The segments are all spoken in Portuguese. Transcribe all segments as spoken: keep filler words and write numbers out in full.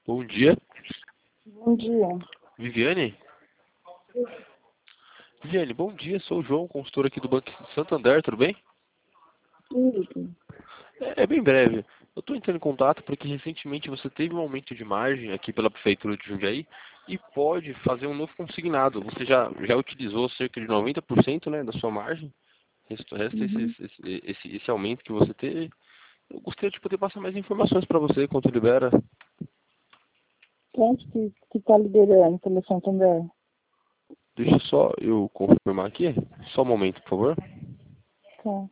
Bom dia. Bom dia. Viviane? Viviane, bom dia. Sou o João, consultor aqui do Banco Santander, tudo bem? Tudo. É, é bem breve. Eu estou entrando em contato porque recentemente você teve um aumento de margem aqui pela Prefeitura de Jundiaí e pode fazer um novo consignado. Você já, já utilizou cerca de noventa por cento, né, da sua margem? Resta, resta esse, Uhum. esse, esse, esse aumento que você teve. Eu gostaria de poder passar mais informações para você quanto libera. Quem que que está liderando pelo Santander? Deixa só eu confirmar aqui. Só um momento, por favor. Tá.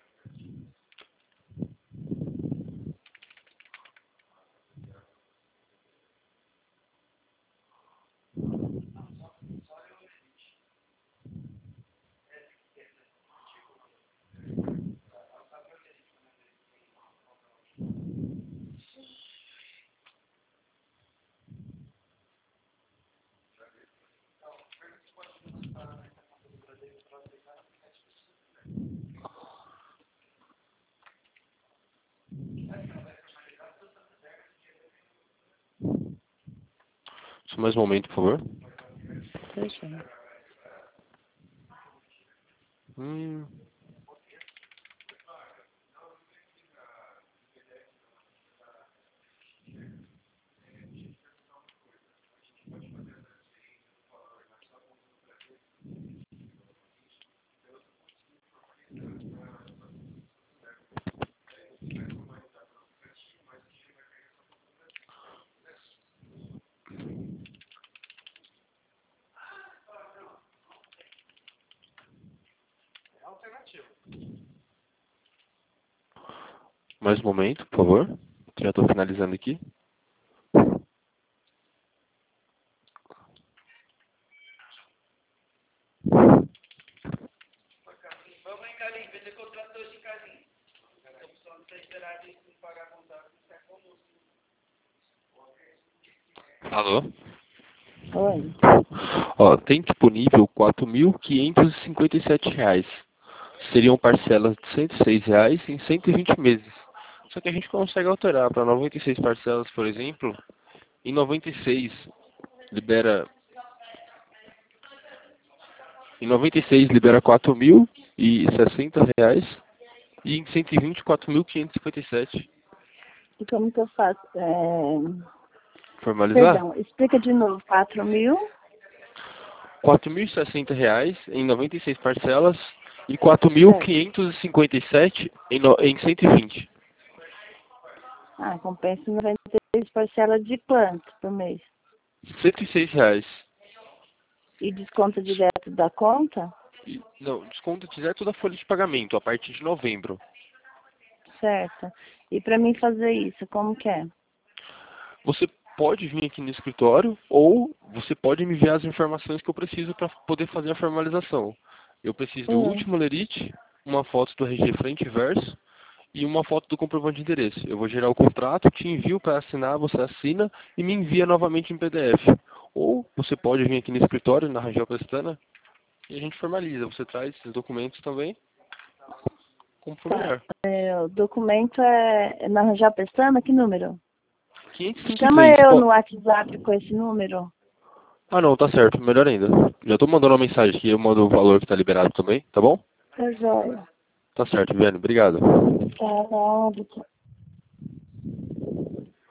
Só mais um momento, por favor. Fechando. Hum. Mais um momento, por favor. Já estou finalizando aqui. Alô? Oi. Ó, tem disponível quatro mil quinhentos e cinquenta e sete reais. Seriam parcelas de cento e seis reais em cento e vinte meses. Só que a gente consegue alterar para noventa e seis parcelas, por exemplo. Em noventa e seis libera em noventa e seis libera quatro mil e sessenta reais e em cento e vinte quatro mil quinhentos e cinquenta e sete. E como que eu faço? É... Formalizar? Perdão, explica de novo. Quatro mil? quatro mil e sessenta reais em noventa e seis parcelas e quatro mil Certo. quinhentos e cinquenta e sete em, no, em cento e vinte. Ah, compensa noventa e seis parcelas de quanto por mês? cento e seis reais. E desconta direto da conta? E, não, desconto direto da folha de pagamento a partir de novembro. Certo. E para mim fazer isso, como que é? Você pode vir aqui no escritório ou você pode me enviar as informações que eu preciso para poder fazer a formalização. Eu preciso do Hum. último lerite, uma foto do R G frente e verso e uma foto do comprovante de endereço. Eu vou gerar o contrato, te envio para assinar, você assina e me envia novamente em P D F. Ou você pode vir aqui no escritório, na Rangel Pestana, e a gente formaliza. Você traz esses documentos também, como for Tá. melhor. É, o documento é, é na Rangel Pestana? Que número? quinhentos e cinquenta e Chama três. eu Po- no WhatsApp com esse número. Ah não, tá certo, melhor ainda. Já tô mandando uma mensagem aqui, eu mando o valor que tá liberado também, tá bom? Tá joia. Tá certo, Viviane, obrigado. Tá, tá.